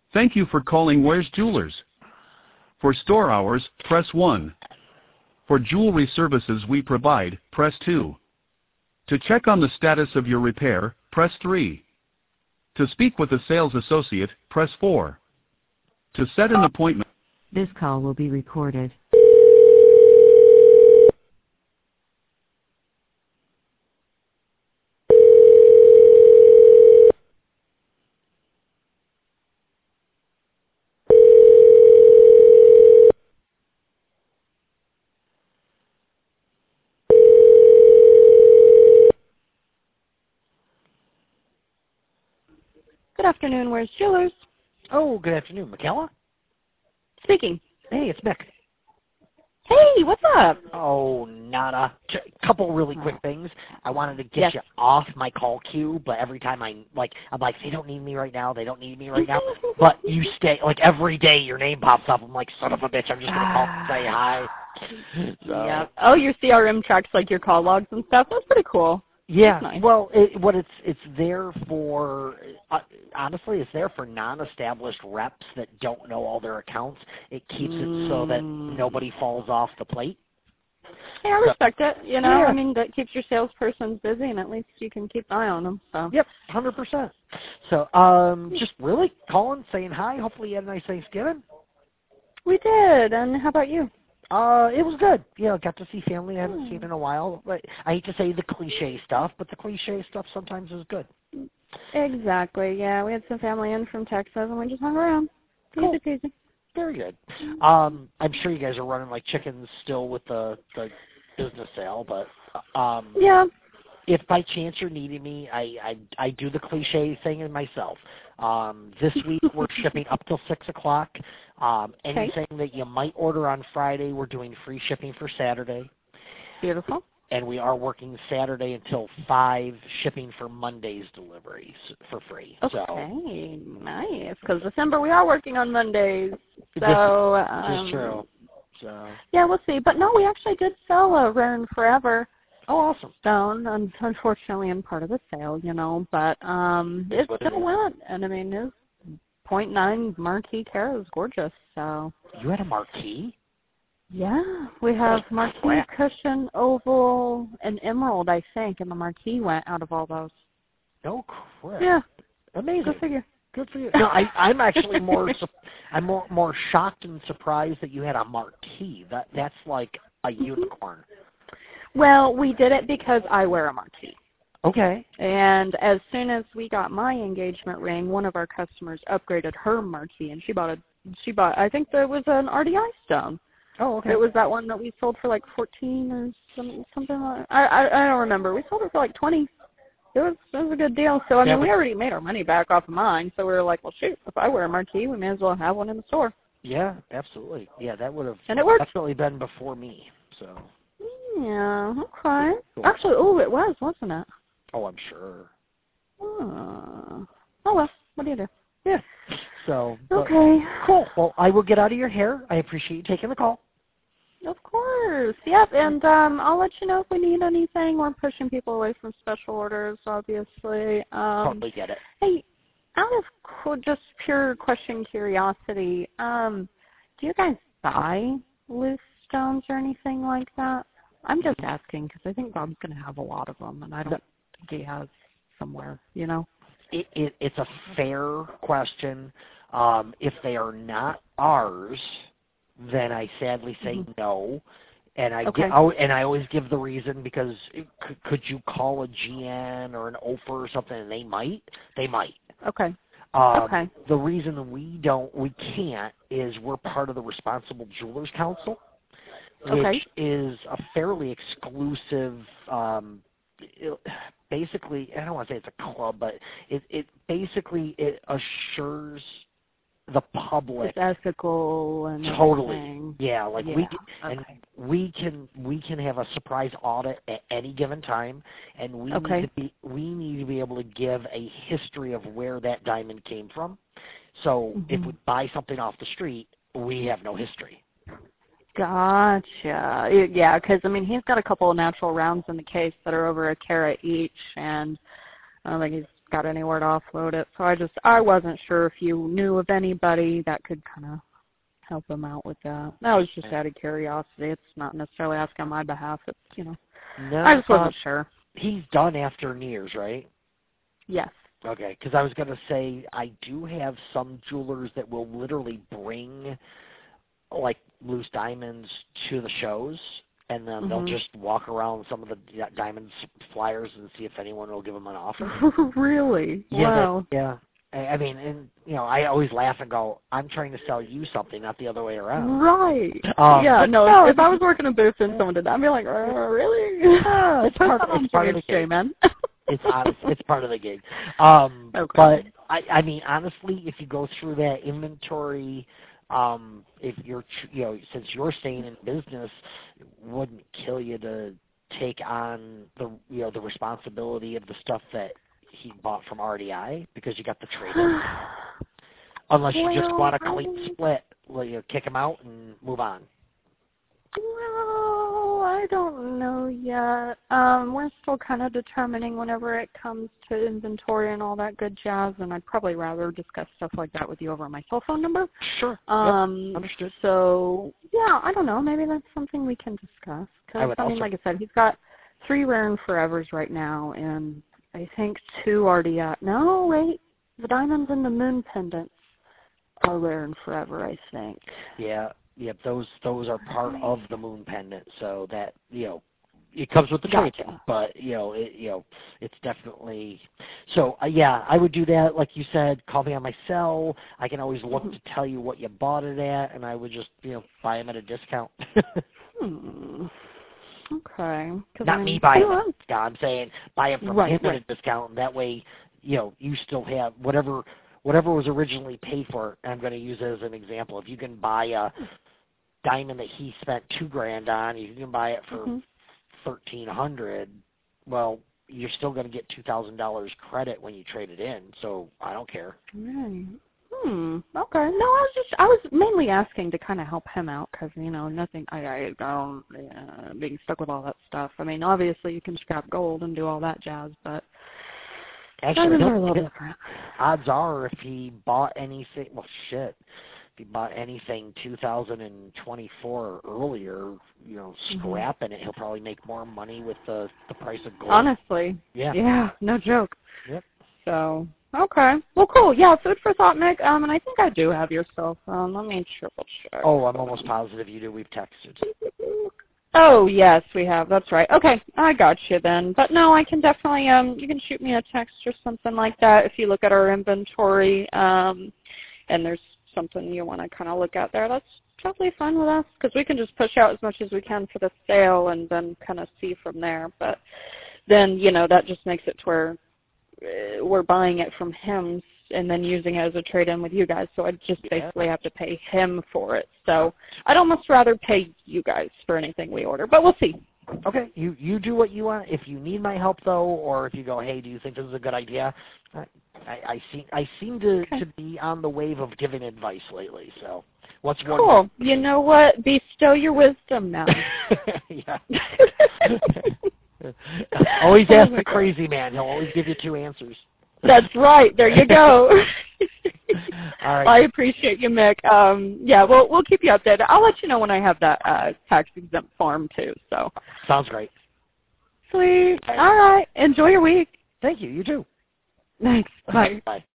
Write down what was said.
Thank you for calling Where's Jewelers. For store hours, press 1. For jewelry services we provide, press 2. To check on the status of your repair, press 3. To speak with a sales associate, press 4. To set an appointment. This call will be recorded. Good afternoon, Where's Jewelers? Oh, good afternoon, Michaela. Speaking. Hey, it's Mick. Hey, what's up? Oh, nada. A couple really quick things. I wanted to get you off my call queue, but every time I'm like, they don't need me right now. They don't need me right now. But you stay, like every day your name pops up. I'm like, son of a bitch, I'm just going to call and say hi. So. Yeah. Oh, your CRM tracks like your call logs and stuff. That's pretty cool. Yeah, nice. Well, it's there for, honestly, it's there for non-established reps that don't know all their accounts. It keeps it so that nobody falls off the plate. Hey, I respect it. You know, Yeah. I mean, that keeps your salesperson busy, and at least you can keep an eye on them. So. Yep, 100%. So, just really calling, saying hi. Hopefully you had a nice Thanksgiving. We did, and how about you? It was good. You know, got to see family I haven't seen in a while. But I hate to say the cliche stuff, but the cliche stuff sometimes is good. Exactly, yeah. We had some family in from Texas, and we just hung around. Cool. Easy peasy. Very good. I'm sure you guys are running like chickens still with the business sale, but yeah. If by chance you're needing me, I do the cliche thing in myself. This week we're shipping up till 6 o'clock. Anything that you might order on Friday, we're doing free shipping for Saturday. Beautiful. And we are working Saturday until 5, shipping for Monday's deliveries for free. Okay, so, nice. Because December we are working on Mondays. So this is true. So. Yeah, we'll see. But no, we actually did sell a Rare and Forever. Oh, awesome. Stone, unfortunately, in part of the sale, you know, but it still went. And I mean, his .9 marquee carat is gorgeous. So. You had a marquee? Yeah, we have marquee, cushion, oval, and emerald, I think, and the marquee went out of all those. No crap. Yeah. Amazing. Go figure. Good for you. No, I'm actually more shocked and surprised that you had a marquee. That's like a unicorn. Well, we did it because I wear a marquee. Okay. And as soon as we got my engagement ring, one of our customers upgraded her marquee, and she bought I think there was an RDI stone. Oh, okay. It was that one that we sold for like 14 or something like. I don't remember. We sold it for like 20. It was a good deal. So I mean, we already made our money back off of mine. So we were like, well, shoot, if I wear a marquee, we may as well have one in the store. Yeah, absolutely. Yeah, that would have definitely been before me. So. Yeah. Okay. Cool. Actually, it was, wasn't it? Oh, I'm sure. Oh well. What do you do? Yeah. So. Okay. Cool. Well, I will get out of your hair. I appreciate you taking the call. Of course. Yep. And I'll let you know if we need anything. We're pushing people away from special orders, obviously. Totally get it. Hey, out of just pure question curiosity, do you guys buy loose stones or anything like that? I'm just asking because I think Bob's going to have a lot of them, and I don't think he has somewhere, you know? It's a fair question. If they are not ours, then I sadly say no. And I always give the reason because could you call a GN or an OFR or something and they might? They might. Okay. The reason we can't is we're part of the Responsible Jewelers Council, which is a fairly exclusive, basically, I don't want to say it's a club, but it basically assures the public. It's ethical and totally everything. Yeah, like we can have a surprise audit at any given time, and we need to be able to give a history of where that diamond came from. So if we buy something off the street, we have no history. Gotcha. Yeah, because I mean he's got a couple of natural rounds in the case that are over a carat each, and I don't think he's got anywhere to offload it. So I wasn't sure if you knew of anybody that could kind of help him out with that. That was just out of curiosity. It's not necessarily asking on my behalf. It's, No, I just wasn't sure. He's done after New Year's, right? Yes. Okay, because I was going to say I do have some jewelers that will literally bring, like, loose diamonds to the shows, and then they'll just walk around some of the diamonds flyers and see if anyone will give them an offer. Really? Yeah, Wow. yeah. I mean, and I always laugh and go, I'm trying to sell you something, not the other way around. Right. Yeah, no, if I was working a booth and someone did that, I'd be like, really? It's part of the gig, man. It's honest. It's part of the gig. Okay. But I mean, honestly, if you go through that inventory, if you're, since you're staying in business, it wouldn't kill you to take on the, the responsibility of the stuff that he bought from RDI because you got the trade-in. Unless you just want a clean split, kick him out and move on. Well, I don't know yet. We're still kind of determining whenever it comes to inventory and all that good jazz, and I'd probably rather discuss stuff like that with you over my cell phone number. Sure. Understood. So, yeah, I don't know. Maybe that's something we can discuss. Because, like I said, he's got 3 Rare and Forevers right now, and I think 2 RDI. No, wait. The diamonds and the moon pendants are Rare and Forever, I think. Yeah. Yep, those are part of the moon pendant, so that it comes with the trade-in, but it's definitely so. Yeah, I would do that, like you said. Call me on my cell. I can always look to tell you what you bought it at, and I would just buy them at a discount. Okay. Not me buying them at a discount. I'm saying buy them from him at a discount, and that way you still have whatever was originally paid for. I'm going to use it as an example. If you can buy a diamond that he spent $2,000 on, you can buy it for $1,300. Well, you're still going to get $2,000 credit when you trade it in. So I don't care. Right. Okay. No, I was mainly asking to kind of help him out because nothing. I don't being stuck with all that stuff. I mean, obviously you can scrap gold and do all that jazz, but. Actually, a little different. Odds are, if he bought anything, if he bought anything 2024 or earlier, scrapping it, he'll probably make more money with the price of gold. Honestly. Yeah. Yeah, no joke. Yep. So, okay. Well, cool. Yeah, food for thought, Mick. And I think I do have your cell phone. Let me triple check. Oh, I'm almost positive you do. We've texted. Oh, yes, we have. That's right. Okay, I got you then. But no, I can definitely, you can shoot me a text or something like that if you look at our inventory and there's something you want to kind of look at there. That's totally fine with us because we can just push out as much as we can for the sale and then kind of see from there. But then, that just makes it to where we're buying it from him and then using it as a trade-in with you guys. So I just basically have to pay him for it. So I'd almost rather pay you guys for anything we order, but we'll see. Okay, you do what you want. If you need my help, though, or if you go, hey, do you think this is a good idea? I seem to be on the wave of giving advice lately. So what's one? Cool. You know what? Bestow your wisdom now. Yeah. Always ask the crazy man. He'll always give you 2 answers. That's right. There you go. All right. I appreciate you, Mick. Yeah, we'll keep you updated. I'll let you know when I have that tax-exempt form, too. So. Sounds great. Sweet. All right. Enjoy your week. Thank you. You too. Thanks. Bye. Bye.